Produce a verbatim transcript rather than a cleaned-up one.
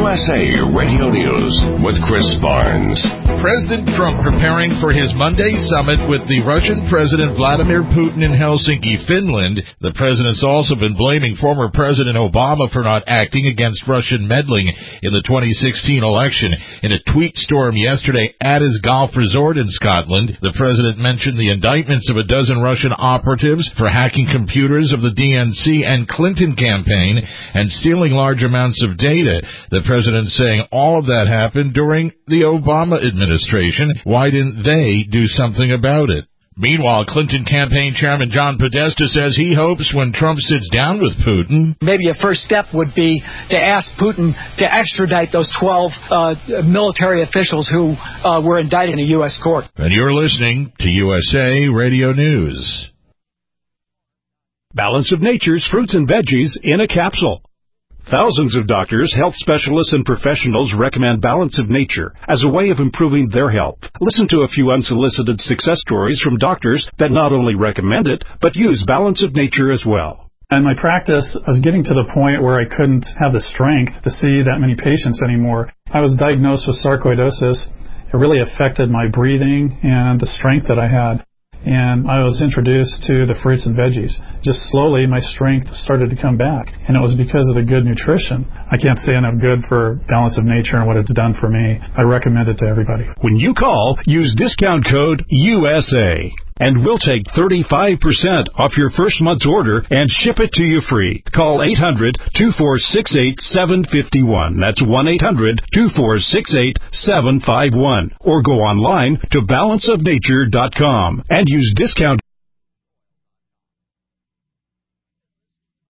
S A Radio News with Chris Barnes. President Trump preparing for his Monday summit with the Russian President Vladimir Putin in Helsinki, Finland. The president's also been blaming former President Obama for not acting against Russian meddling in the twenty sixteen election. In a tweet storm yesterday at his golf resort in Scotland, the president mentioned the indictments of a dozen Russian operatives for hacking computers of the D N C and Clinton campaign and stealing large amounts of data. The president saying all of that happened during the Obama administration. Why didn't they do something about it? Meanwhile, Clinton campaign chairman John Podesta says he hopes when Trump sits down with Putin, maybe a first step would be to ask Putin to extradite those twelve uh, military officials who uh, were indicted in a U S court. And you're listening to U S A Radio News. Balance of Nature's fruits and veggies in a capsule. Thousands of doctors, health specialists, and professionals recommend Balance of Nature as a way of improving their health. Listen to a few unsolicited success stories from doctors that not only recommend it, but use Balance of Nature as well. In my practice, I was getting to the point where I couldn't have the strength to see that many patients anymore. I was diagnosed with sarcoidosis. It really affected my breathing and the strength that I had. And I was introduced to the fruits and veggies. Just slowly, my strength started to come back. And it was because of the good nutrition. I can't say enough good for Balance of Nature and what it's done for me. I recommend it to everybody. When you call, use discount code U S A. And we'll take thirty-five percent off your first month's order and ship it to you free. Call eight hundred, two four six eight, seven five one. That's one eight hundred, two four six eight, seven five one. Or go online to balance of nature dot com and use discount